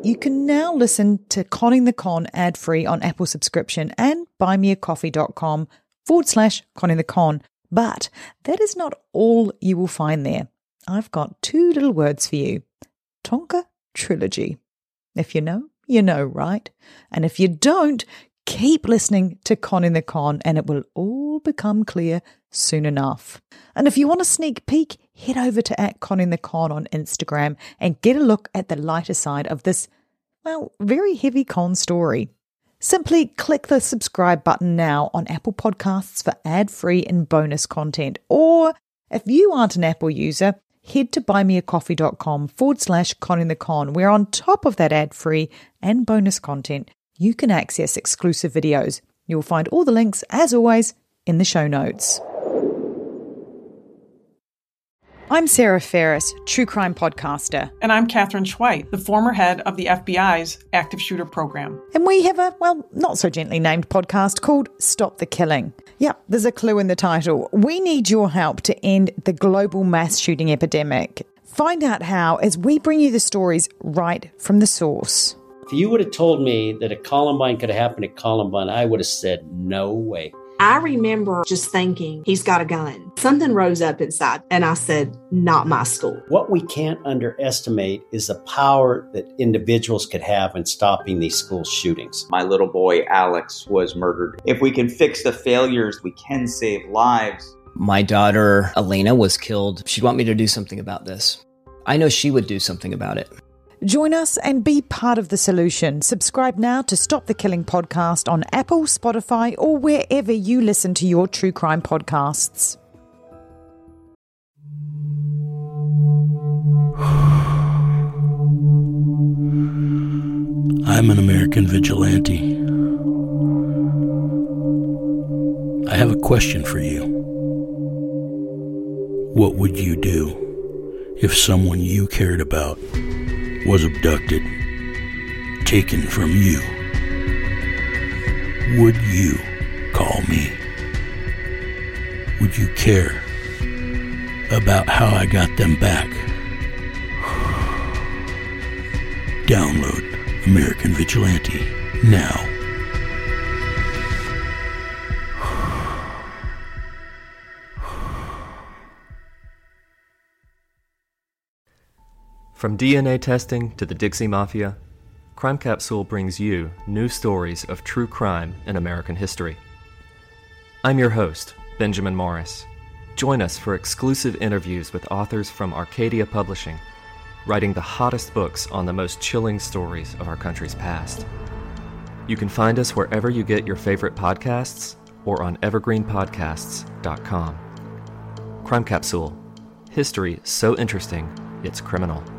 You can now listen to Conning the Con ad-free on Apple subscription and buymeacoffee.com/Conning the Con. But that is not all you will find there. I've got 2 little words for you. Tonka Trilogy. If you know, right? And if you don't, keep listening to Conning the Con and it will all become clear soon enough. And if you want a sneak peek, head over to @ConningTheCon on Instagram and get a look at the lighter side of this, very heavy con story. Simply click the subscribe button now on Apple Podcasts for ad-free and bonus content. Or if you aren't an Apple user, head to buymeacoffee.com/ConningTheCon, where on top of that ad-free and bonus content, you can access exclusive videos. You'll find all the links, as always, in the show notes. I'm Sarah Ferris, true crime podcaster. And I'm Katherine Schweit, the former head of the FBI's active shooter program. And we have a, not so gently named podcast called Stop the Killing. Yep, there's a clue in the title. We need your help to end the global mass shooting epidemic. Find out how as we bring you the stories right from the source. If you would have told me that a Columbine could have happened at Columbine, I would have said, no way. I remember just thinking, he's got a gun. Something rose up inside, and I said, not my school. What we can't underestimate is the power that individuals could have in stopping these school shootings. My little boy, Alex, was murdered. If we can fix the failures, we can save lives. My daughter, Elena, was killed. She'd want me to do something about this. I know she would do something about it. Join us and be part of the solution. Subscribe now to Stop the Killing podcast on Apple, Spotify, or wherever you listen to your true crime podcasts. I'm an American vigilante. I have a question for you. What would you do if someone you cared about was abducted, taken from you? Would you call me? Would you care about how I got them back? Download American Vigilante now. From DNA testing to the Dixie Mafia, Crime Capsule brings you new stories of true crime in American history. I'm your host, Benjamin Morris. Join us for exclusive interviews with authors from Arcadia Publishing, writing the hottest books on the most chilling stories of our country's past. You can find us wherever you get your favorite podcasts or on evergreenpodcasts.com. Crime Capsule. History so interesting, it's criminal.